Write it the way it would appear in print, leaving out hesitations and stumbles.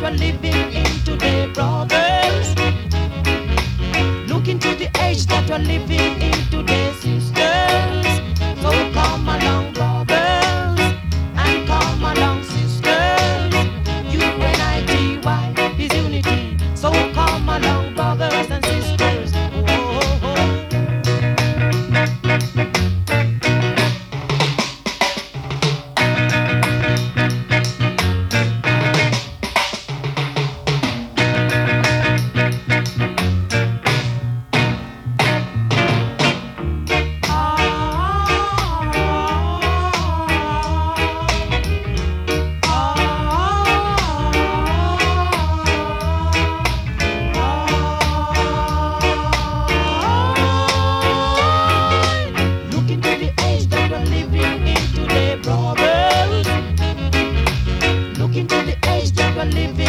we're living in today, brothers. Look into the age that we're living in today, sisters. So come along, brothers, and come along, sisters. UNITY is unity. So come along, brothers and sisters. Oh, oh, living